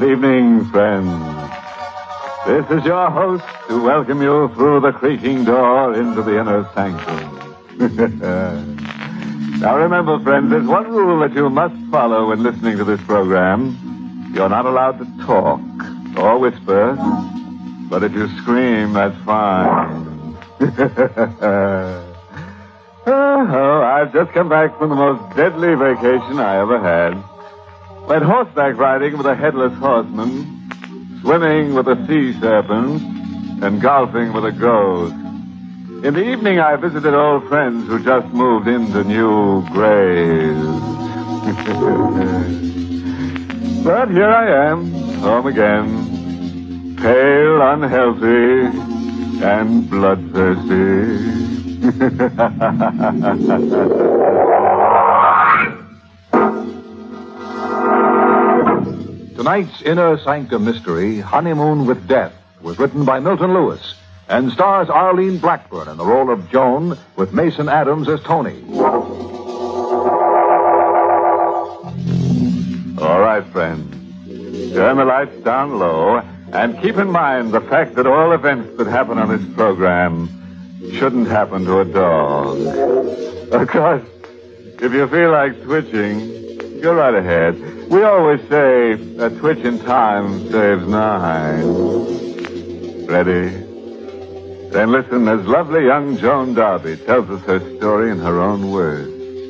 Good evening, friends. This is your host to welcome you through the creaking door into the inner sanctum. Now remember, friends, there's one rule that you must follow when listening to this program. You're not allowed to talk or whisper, but if you scream, that's fine. I've just come back from the most deadly vacation I ever had. Went horseback riding with a headless horseman, swimming with a sea serpent, and golfing with a ghost. In the evening, I visited old friends who just moved into new graves. But here I am, home again, pale, unhealthy, and bloodthirsty. Tonight's Inner Sanctum mystery, Honeymoon with Death, was written by Milton Lewis and stars Arlene Blackburn in the role of Joan with Mason Adams as Tony. All right, friends. Turn the lights down low and keep in mind the fact that all events that happen on this program shouldn't happen to a dog. Of course, if you feel like twitching, go right ahead. We always say a twitch in time saves 9. Ready? Then listen as lovely young Joan Darby tells us her story in her own words.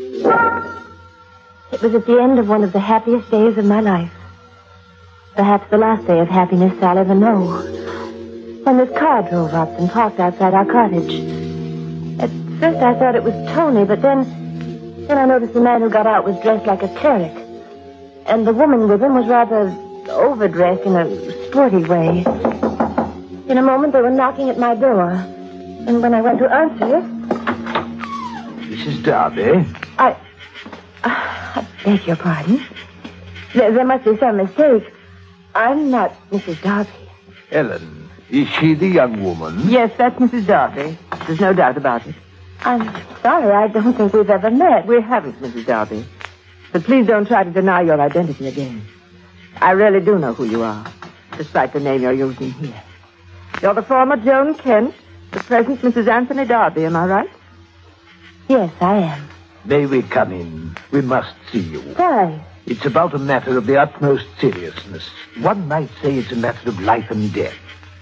It was at the end of one of the happiest days of my life. Perhaps the last day of happiness I'll ever know. When this car drove up and parked outside our cottage. At first I thought it was Tony, but then I noticed the man who got out was dressed like a cleric. And the woman with him was rather overdressed in a sporty way. In a moment, they were knocking at my door. And when I went to answer it... Mrs. Darby? I beg your pardon. There must be some mistake. I'm not Mrs. Darby. Ellen, is she the young woman? Yes, that's Mrs. Darby. There's no doubt about it. I'm sorry, I don't think we've ever met. We haven't, Mrs. Darby. But please don't try to deny your identity again. I really do know who you are, despite the name you're using here. You're the former Joan Kent, the present Mrs. Anthony Darby, am I right? Yes, I am. May we come in? We must see you. Why? It's about a matter of the utmost seriousness. One might say it's a matter of life and death.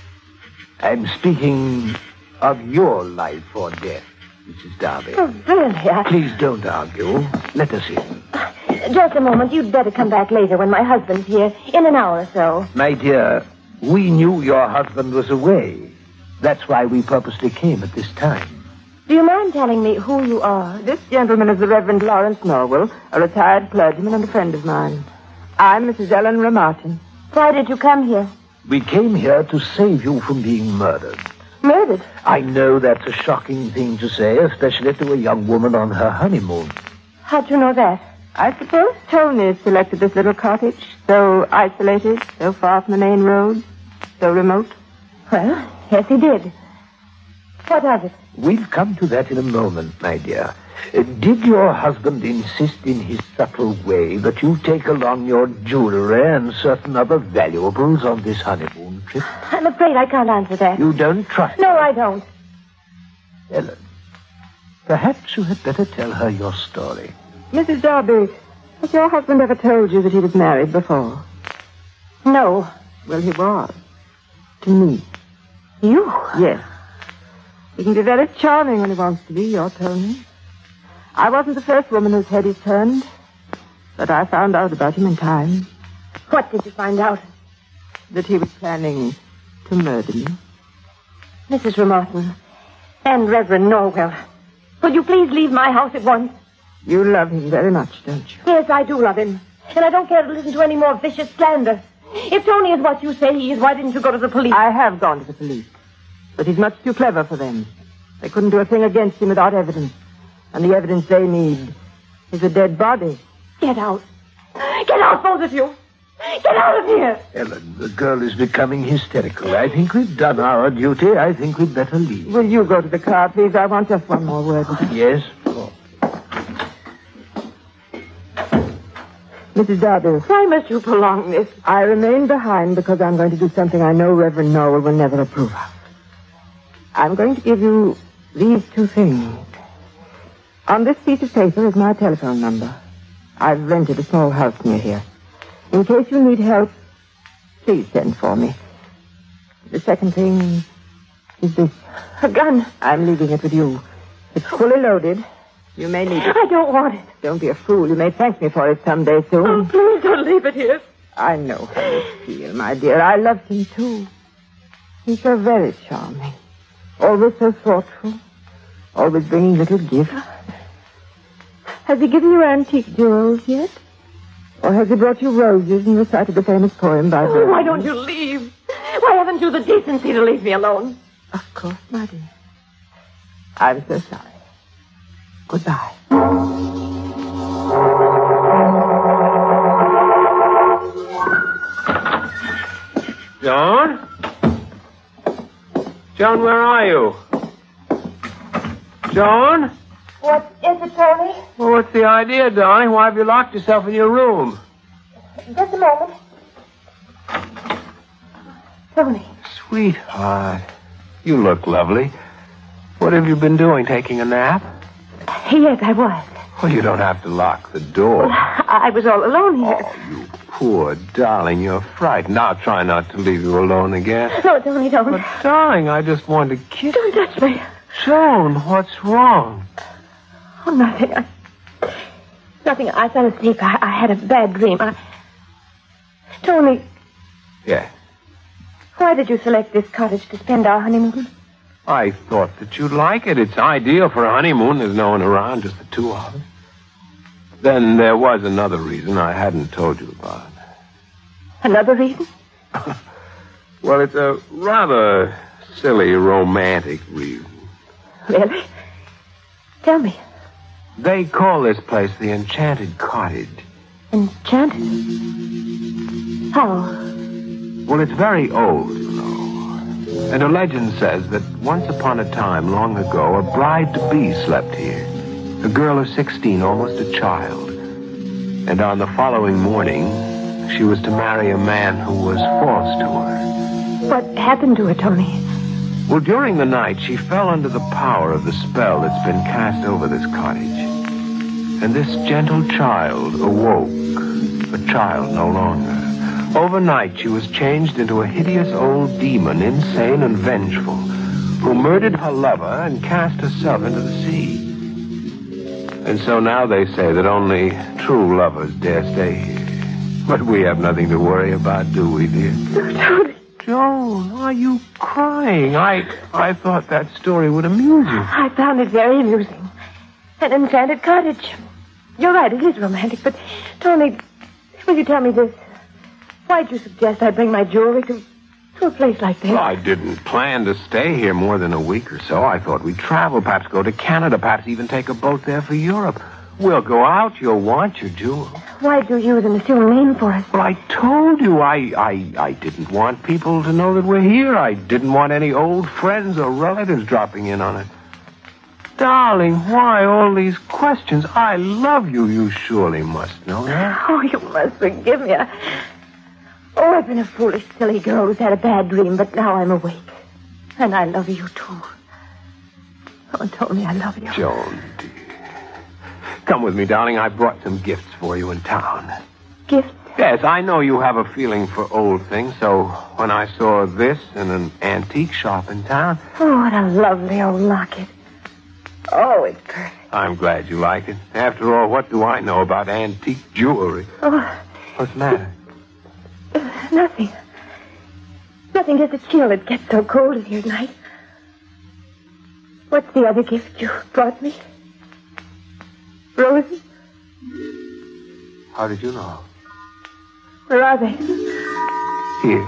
I'm speaking of your life or death, Mrs. Darby. Oh, really? Please don't argue. Let us in. Just a moment. You'd better come back later when my husband's here, in an hour or so. My dear, we knew your husband was away. That's why we purposely came at this time. Do you mind telling me who you are? This gentleman is the Reverend Lawrence Norwell, a retired clergyman and a friend of mine. I'm Mrs. Ellen Ramartin. Why did you come here? We came here to save you from being murdered. Murdered? I know that's a shocking thing to say, especially to a young woman on her honeymoon. How'd you know that? I suppose Tony selected this little cottage, so isolated, so far from the main road, so remote. Well, yes, he did. What of it? We'll come to that in a moment, my dear. Did your husband insist in his subtle way that you take along your jewelry and certain other valuables on this honeymoon trip? I'm afraid I can't answer that. You don't trust No, her? I don't. Ellen, perhaps you had better tell her your story. Mrs. Darby, has your husband ever told you that he was married before? No. Well, he was. To me. You? Yes. He can be very charming when he wants to be, your Tony. I wasn't the first woman whose head he's turned, but I found out about him in time. What did you find out? That he was planning to murder me. Mrs. Ramartin and Reverend Norwell, will you please leave my house at once? You love him very much, don't you? Yes, I do love him. And I don't care to listen to any more vicious slander. If Tony is what you say he is, why didn't you go to the police? I have gone to the police. But he's much too clever for them. They couldn't do a thing against him without evidence. And the evidence they need is a dead body. Get out. Get out, both of you. Get out of here. Ellen, the girl is becoming hysterical. I think we've done our duty. I think we'd better leave. Will you go to the car, please? I want just one more word with her. Yes, of course. Mrs. Darby. Why must you prolong this? I remain behind because I'm going to do something I know Reverend Noel will never approve of. I'm going to give you these two things. On this piece of paper is my telephone number. I've rented a small house near here. In case you need help, please send for me. The second thing is this. A gun. I'm leaving it with you. It's fully loaded. You may need it. I don't want it. Don't be a fool. You may thank me for it someday soon. Oh, please don't leave it here. I know how you feel, my dear. I loved him, too. He's so very charming. Always so thoughtful. Always bringing little gifts. Has he given you antique jewels yet? Or has he brought you roses and recited the famous poem by Burns? Why don't you leave? Why haven't you the decency to leave me alone? Of course, my dear. I'm so sorry. Goodbye. Joan? Joan, where are you? Joan? What is it, Tony? Well, what's the idea, darling? Why have you locked yourself in your room? Just a moment. Tony. Sweetheart, you look lovely. What have you been doing, taking a nap? Yes, I was. Well, you don't have to lock the door. I was all alone here. Oh, you poor darling, you're frightened. I'll try not to leave you alone again. No, Tony, don't. But, darling, I just wanted to kiss you. Don't touch me. Joan, what's wrong? Oh, nothing. Nothing. I fell asleep. I had a bad dream. Tony, Yes. why did you select this cottage to spend our honeymoon? I thought that you'd like it. It's ideal for a honeymoon. There's no one around, just the two of us. Then there was another reason I hadn't told you about. Another reason? Well, it's a rather silly, romantic reason. Really? Tell me. They call this place the Enchanted Cottage. Enchanted? How? Well, it's very old, you know. And a legend says that once upon a time, long ago, a bride-to-be slept here. A girl of 16, almost a child. And on the following morning, she was to marry a man who was false to her. What happened to her, Tony? Well, during the night, she fell under the power of the spell that's been cast over this cottage. And this gentle child awoke, a child no longer. Overnight, she was changed into a hideous old demon, insane and vengeful, who murdered her lover and cast herself into the sea. And so now they say that only true lovers dare stay here. But we have nothing to worry about, do we, dear? Tony. Joan, are you crying? I thought that story would amuse you. I found it very amusing. An enchanted cottage. You're right, it is romantic, but, Tony, will you tell me this? Why'd you suggest I bring my jewelry to a place like this? Well, I didn't plan to stay here more than a week or so. I thought we'd travel, perhaps go to Canada, perhaps even take a boat there for Europe. We'll go out. You'll want your jewels. Why'd you use an assumed name for us? Well, I told you I didn't want people to know that we're here. I didn't want any old friends or relatives dropping in on it. Darling, why all these questions? I love you. You surely must know that. Oh, you must forgive me. I've been a foolish, silly girl who's had a bad dream, but now I'm awake. And I love you, too. Oh, Tony, I love you. Joan, dear. Come with me, darling. I brought some gifts for you in town. Gifts? Yes, I know you have a feeling for old things, so when I saw this in an antique shop in town... Oh, what a lovely old locket. Oh, it's perfect. I'm glad you like it. After all, what do I know about antique jewelry? Oh. What's the matter? Nothing. Nothing, just a chill. It gets so cold in here at night. What's the other gift you brought me? Roses? How did you know? Where are they? Here.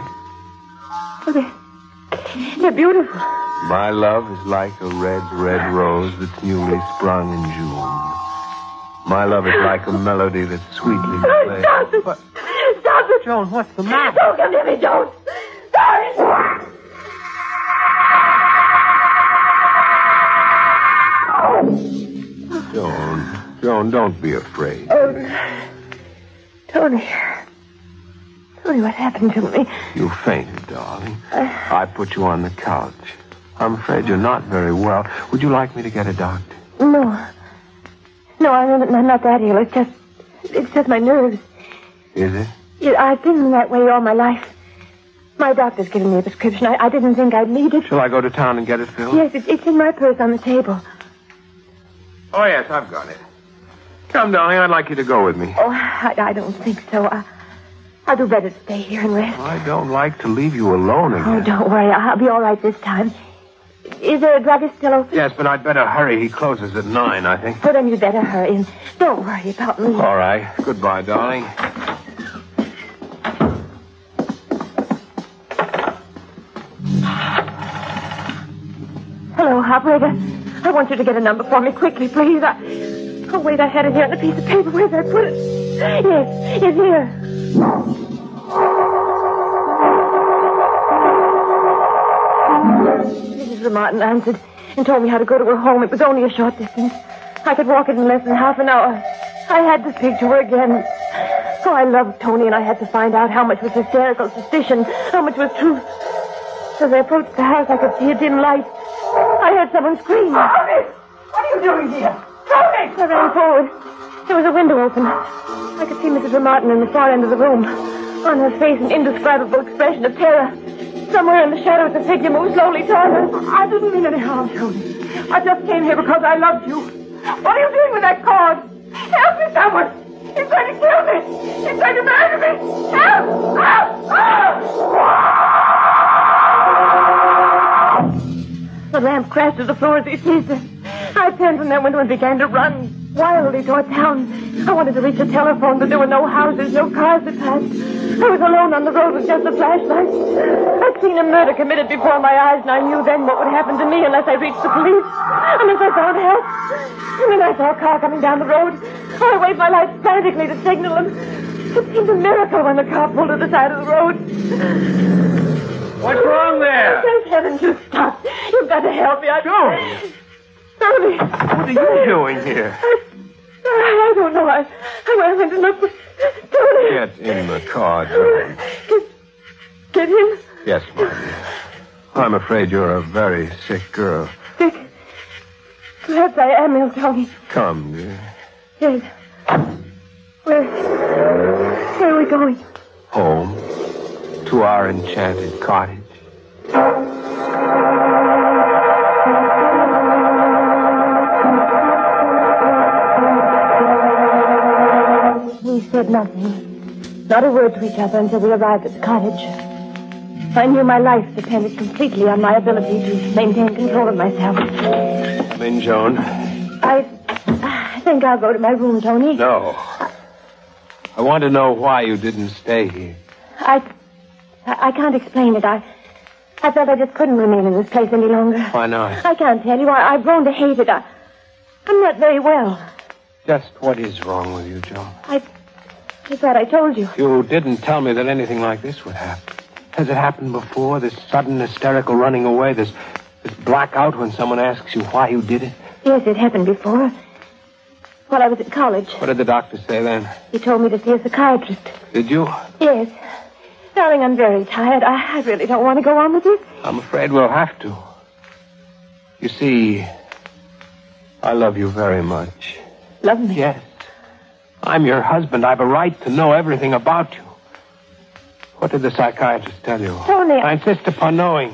Oh, they're beautiful. My love is like a red, red rose that's newly sprung in June. My love is like a melody that's sweetly played. Stop it! What? Stop it! Joan, what's the matter? Don't come near me, don't! Sorry! Joan, don't be afraid. Oh, Tony, what happened to me? You fainted, darling. I put you on the couch. I'm afraid you're not very well. Would you like me to get a doctor? No, I'm not that ill. It's just my nerves. Is it? Yeah, I've been that way all my life. My doctor's given me a prescription. I didn't think I'd need it. Shall I go to town and get it filled? Yes, it's in my purse on the table. Oh, yes, I've got it. Come, darling, I'd like you to go with me. Oh, I don't think so. I'll do better to stay here and rest. I don't like to leave you alone again. Oh, don't worry. I'll be all right this time. Is there a druggist still open? Yes, but I'd better hurry. He closes at 9, I think. Well, then you'd better hurry and don't worry about me. All right. Goodbye, darling. Hello, operator. I want you to get a number for me quickly, please. Oh, wait, I had it here on a piece of paper. Where'd I put it? Yes, it's here. Mrs. Martin answered and told me how to go to her home. It was only a short distance. I could walk it in less than half an hour. I had to speak to her again. Oh, I loved Tony, and I had to find out how much was hysterical suspicion, how much was truth. As I approached the house, I could see a dim light. I heard someone scream. Tony! What are you doing here? Tony! I ran forward. There was a window open. I could see Mrs. Martin in the far end of the room. On her face, an indescribable expression of terror. Somewhere in the shadows, a figure moved slowly toward her. I didn't mean any harm, Tony. I just came here because I loved you. What are you doing with that cord? Help me, someone! He's going to kill me! He's going to murder me! Help! Help! Help! The lamp crashed to the floor as he seized her. I turned from that window and began to run wildly toward town. I wanted to reach the telephone, but there were no houses, no cars that passed. I was alone on the road with just a flashlight. I'd seen a murder committed before my eyes, and I knew then what would happen to me unless I reached the police, unless I found help. And then I saw a car coming down the road. I waved my light frantically to signal him. It seemed a miracle when the car pulled to the side of the road. What's wrong there? Thank heaven you stopped. You've got to help me. Joan! Tony! What are you doing here? I don't know. I went to look for Tony. Get in the car, Joan. Get him? Yes, my dear. I'm afraid you're a very sick girl. Sick? Perhaps I am ill, Tony. Come, dear. Yes. Where are we going? Home. To our enchanted cottage. We said nothing. Not a word to each other until we arrived at the cottage. I knew my life depended completely on my ability to maintain control of myself. Come in, Joan. I think I'll go to my room, Tony. No. I want to know why you didn't stay here. I can't explain it. I felt I just couldn't remain in this place any longer. Why not? I can't tell you. I've grown to hate it. I'm not very well. Just what is wrong with you, Joan? I thought I told you. You didn't tell me that anything like this would happen. Has it happened before? This sudden hysterical running away? This blackout when someone asks you why you did it? Yes, it happened before. While I was at college. What did the doctor say then? He told me to see a psychiatrist. Did you? Yes. Darling, I'm very tired. I really don't want to go on with this. I'm afraid we'll have to. You see, I love you very much. Love me? Yes. I'm your husband. I've a right to know everything about you. What did the psychiatrist tell you? Tony, I insist upon knowing.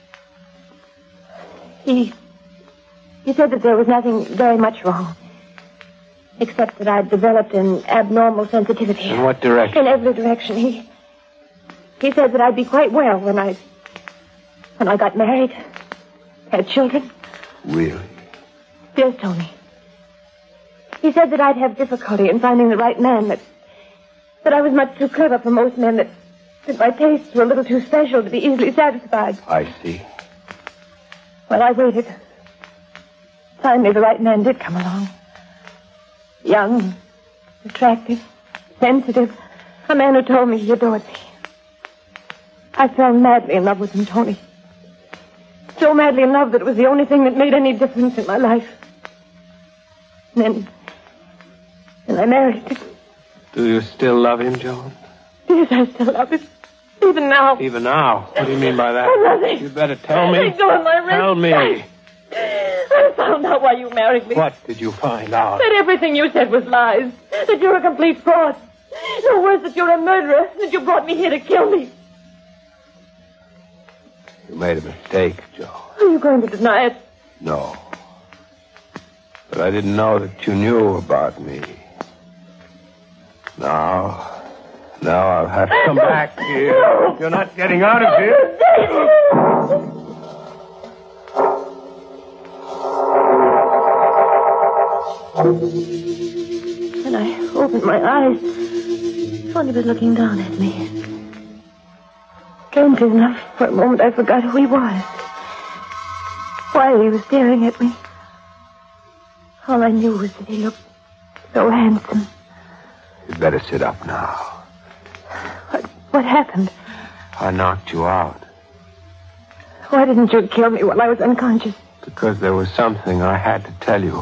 He said that there was nothing very much wrong. Except that I'd developed an abnormal sensitivity. In what direction? In every direction. He said that I'd be quite well when I got married, had children. Really? Yes, Tony. He said that I'd have difficulty in finding the right man, that I was much too clever for most men, that my tastes were a little too special to be easily satisfied. I see. Well, I waited. Finally, the right man did come along. Young, attractive, sensitive. A man who told me he adored me. I fell madly in love with him, Tony. So madly in love that it was the only thing that made any difference in my life. And then I married him. Do you still love him, Joan? Yes, I still love him. Even now. Even now? What do you mean by that? Nothing. You better tell me. Let go of my wrist. Tell me. I found out why you married me. What did you find out? That everything you said was lies. That you're a complete fraud. No worse, that you're a murderer. That you brought me here to kill me. You made a mistake, Joan. Are you going to deny it? No. But I didn't know that you knew about me. Now I'll have to come back here. No. You're not getting out of here. When I opened my eyes, Tony was looking down at me. Strangely enough, for a moment I forgot who he was. Why he was staring at me. All I knew was that he looked so handsome. You'd better sit up now. What happened? I knocked you out. Why didn't you kill me while I was unconscious? Because there was something I had to tell you.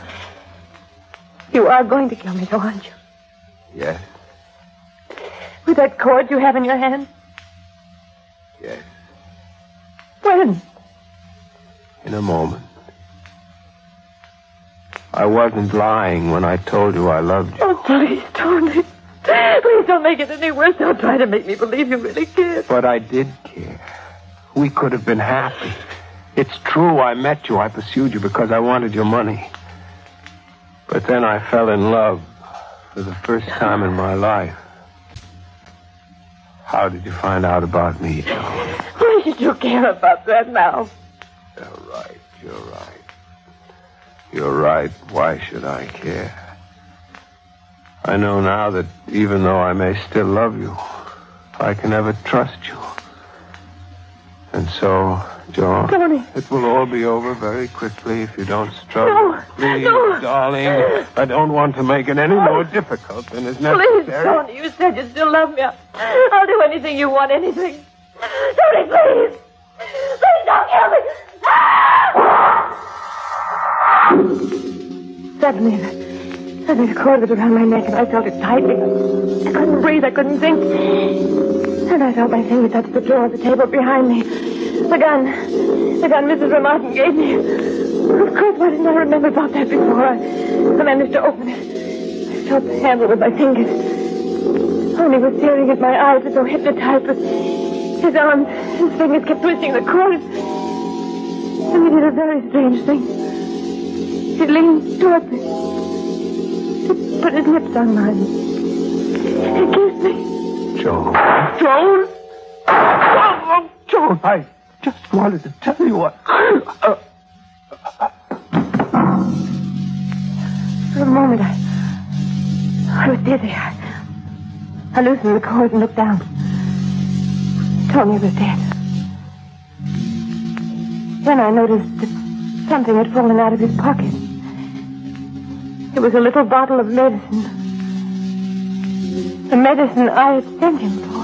You are going to kill me, though, aren't you? Yes, With that cord you have in your hand? yes. When? In a moment. I wasn't lying when I told you I loved you. Oh, please, Tony. Please don't make it any worse. Don't try to make me believe you really cared. But I did care. We could have been happy. It's true I met you. I pursued you because I wanted your money. But then I fell in love for the first time in my life. How did you find out about me, Joan? Why should you care about that now? You're right. You're right. Why should I care? I know now that even though I may still love you, I can never trust you. And so, Joan, Tony. it will all be over very quickly if you don't struggle. No. Please, No. darling, I don't want to make it any more difficult than is necessary. Please, Tony, you said you still love me. I'll do anything you want, anything. Tony, please. Please don't kill me. Suddenly the cord was around my neck and I felt it tightening. I couldn't breathe, I couldn't think. And I felt my finger touch the drawer of the table behind me. The gun Mrs. Remartin gave me. Of course, why didn't I remember about that before? I managed to open it. I felt the handle with my fingers. Tony was staring at my eyes as though hypnotized, but his arms, his fingers kept twisting the cord. And he did a very strange thing. He leaned towards me. He put his lips on mine. He kissed me. Joan? Joan, I just wanted to tell you what... For a moment, I was dizzy. I loosened the cord and looked down. Tony was dead. Then I noticed that something had fallen out of his pocket. It was a little bottle of medicine. The medicine I had sent him for.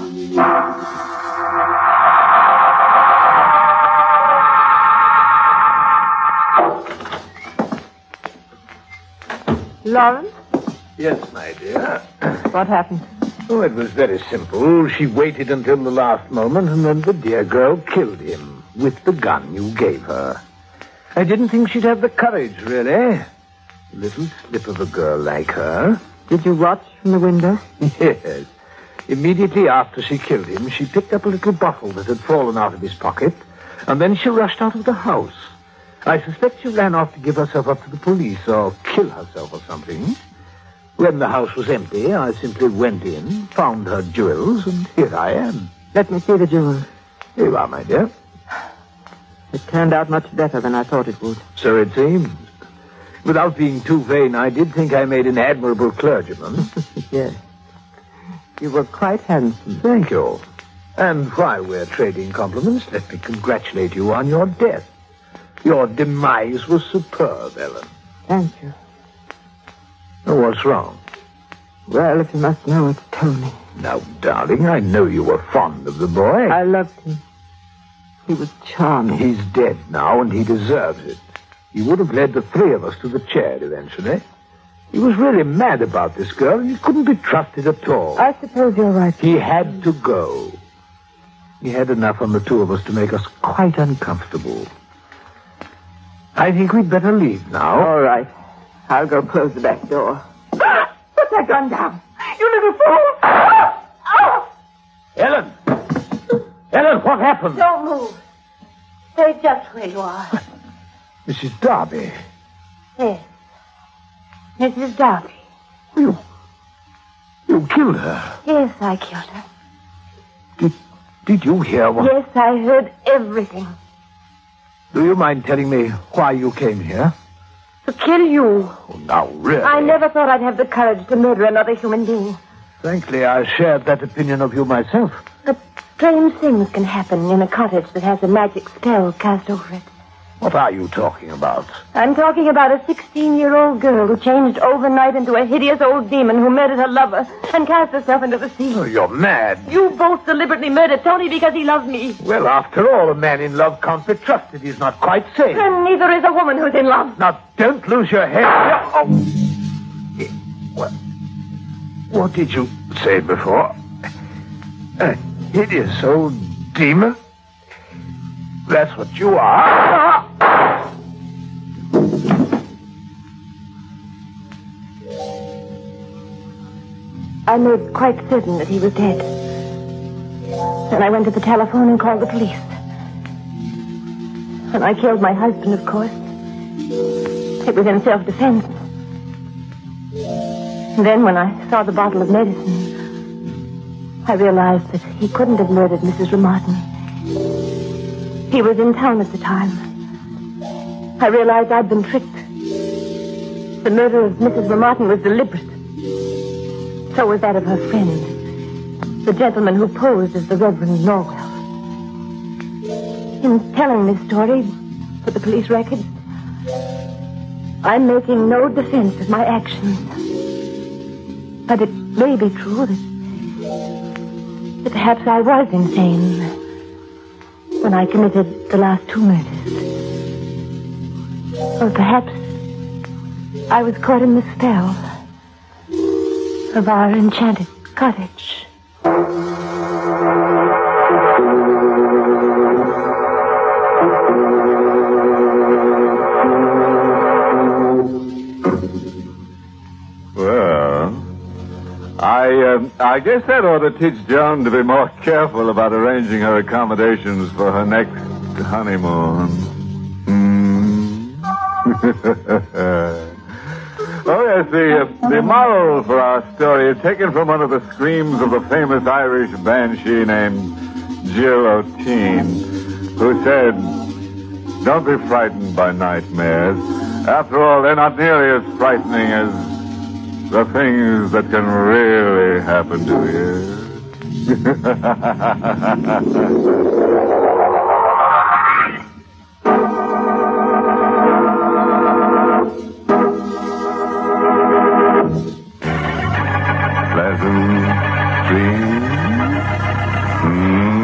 Lawrence? Yes, my dear. What happened? Oh, it was very simple. She waited until the last moment, and then the dear girl killed him with the gun you gave her. I didn't think she'd have the courage, really. A little slip of a girl like her. Did you watch from the window? Yes. Immediately after she killed him, she picked up a little bottle that had fallen out of his pocket, and then she rushed out of the house. I suspect she ran off to give herself up to the police or kill herself or something. When the house was empty, I simply went in, found her jewels, and here I am. Let me see the jewels. Here you are, my dear. It turned out much better than I thought it would. So it seems. Without being too vain, I did think I made an admirable clergyman. Yes. You were quite handsome. Thank you. And while we're trading compliments, let me congratulate you on your death. Your demise was superb, Ellen. Thank you. Oh, what's wrong? Well, if you must know, it's Tony. Now, darling, I know you were fond of the boy. I loved him. He was charming. He's dead now, and he deserves it. He would have led the three of us to the chair eventually. He was really mad about this girl, and he couldn't be trusted at all. I suppose you're right. He had to go. He had enough on the two of us to make us quite uncomfortable. I think we'd better leave now. All right. I'll go close the back door. Put that gun down. You little fool! Ellen! Ellen, what happened? Don't move. Stay just where you are. Mrs. Darby. Yes. Mrs. Darby. You killed her. Yes, I killed her. Did you hear what... Yes, I heard everything. Do you mind telling me why you came here? To kill you. Oh, now, really? I never thought I'd have the courage to murder another human being. Frankly, I shared that opinion of you myself. But strange things can happen in a cottage that has a magic spell cast over it. What are you talking about? I'm talking about a 16-year-old girl who changed overnight into a hideous old demon who murdered her lover and cast herself into the sea. Oh, you're mad. You both deliberately murdered Tony because he loves me. Well, after all, a man in love can't be trusted. He's not quite safe. And neither is a woman who's in love. Now, don't lose your head. Oh. What did you say before? A hideous old demon? That's what you are. I made quite certain that he was dead. Then I went to the telephone and called the police. And I killed my husband, of course. It was in self-defense. And then when I saw the bottle of medicine, I realized that he couldn't have murdered Mrs. Remartin. He was in town at the time. I realized I'd been tricked. The murder of Mrs. Remartin was deliberate. So was that of her friend, the gentleman who posed as the Reverend Norwell. In telling this story for the police records, I'm making no defense of my actions. But it may be true that perhaps I was insane when I committed the last two murders. Or perhaps I was caught in the spell of our enchanted cottage. Well, I guess that ought to teach Joan to be more careful about arranging her accommodations for her next honeymoon. Oh, yes, the moral for our story is taken from one of the screams of the famous Irish banshee named Jill O'Teen, who said, "Don't be frightened by nightmares. After all, they're not nearly as frightening as the things that can really happen to you." Pleasant dreams.